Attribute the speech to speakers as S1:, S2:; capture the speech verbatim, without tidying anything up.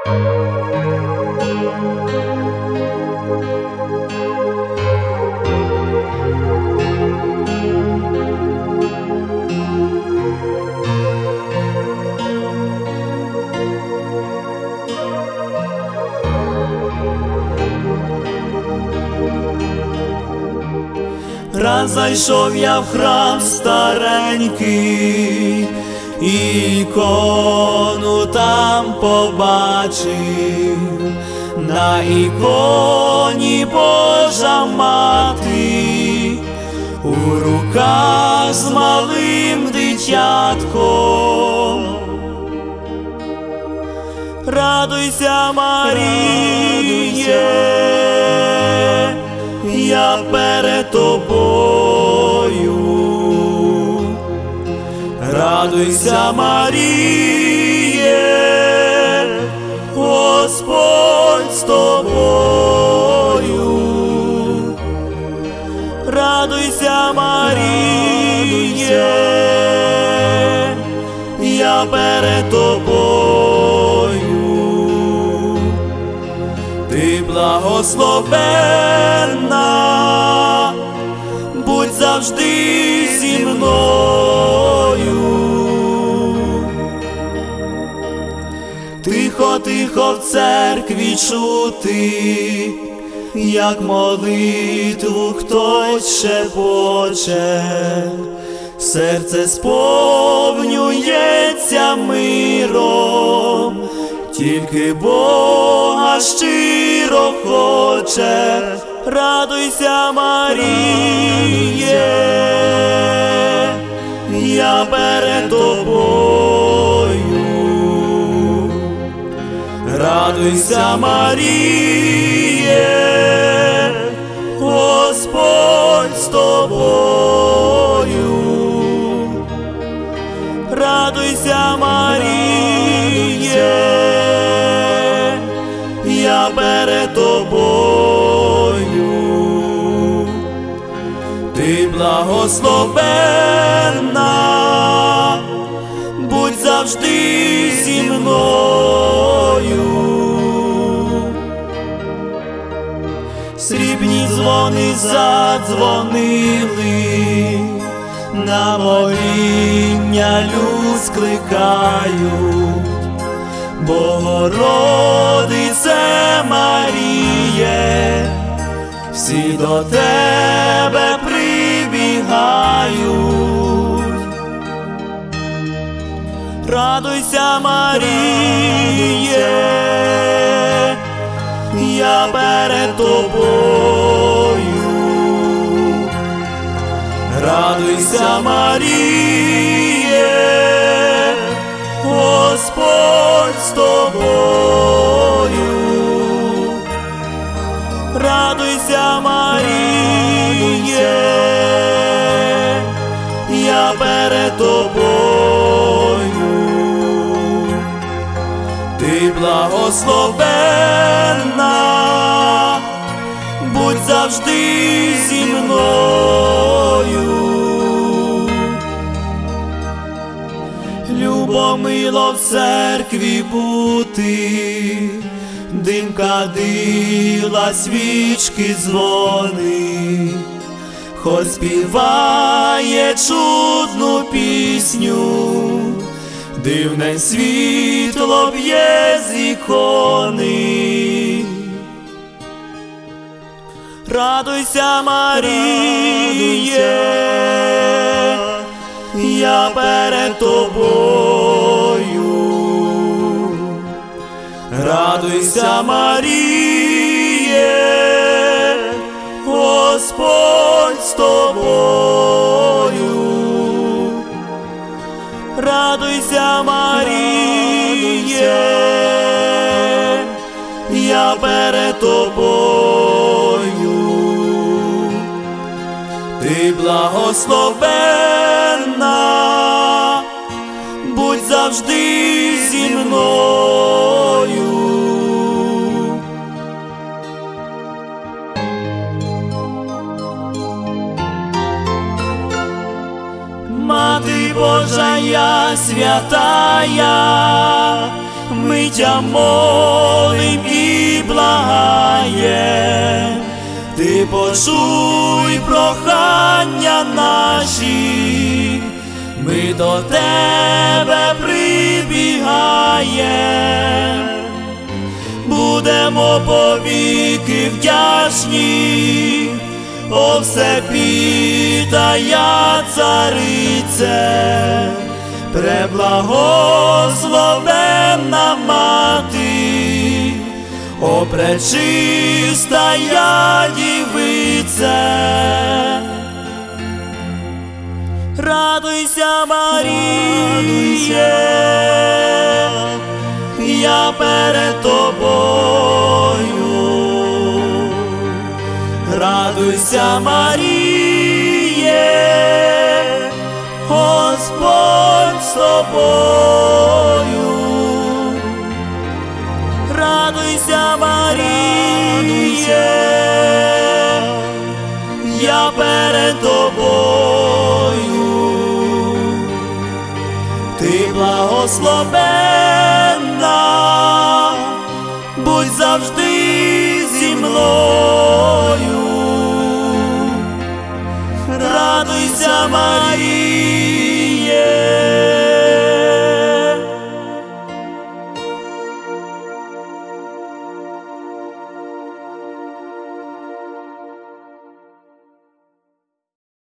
S1: Раз зайшов я в храм старенький, ікону там побачив, на іконі Божа мати, у руках з малим дитятком. Радуйся, Маріє, я перед тобою. Радуйся, Маріє, Господь з тобою. Радуйся, Маріє, я перед тобою. Ти благословенна, будь завжди зі мною. Тихо, тихо в церкві чути, як молитву хтось шепоче, серце сповнюється миром, тільки Бога щиро хоче. Радуйся, Маріє, я перед тобою. Радуйся, Маріє, Господь з тобою. Радуйся, Маріє, я перед тобою. Ти благословенна, будь завжди зі мною. Срібні дзвони задзвонили, на моління люд скликають. Богородице Маріє, всі до тебе прибігають. Радуйся, Маріє, я перед тобою. Радуйся, Маріє, Господь з тобою. Радуйся, Маріє, я перед тобою. Ти благословенна, будь завжди зі мною. Любомило в церкві бути, дим кадила, свічки, дзвони, хор співає чудну пісню, дивне світло б'є з ікони. Радуйся, Маріє, я перед тобою. Радуйся, Маріє, Господь з тобою. Радуйся, Маріє, я перед тобою. Ти благословенна, будь завжди зі мною. Мати Божа, я святая, ми дітям молим і благає, ти почуй прохання наші, ми до тебе прибігаємо, будемо повіки вдячні, о всепітая царице, преблагословенна мати, о пречистая дівице. Радуйся, Маріє, я перед тобою. Радуйся, Маріє, Господь з тобою. Радуйся, Маріє, я перед тобою. Ти благословенна, будь завжди зі мною. Радуйся, Марія.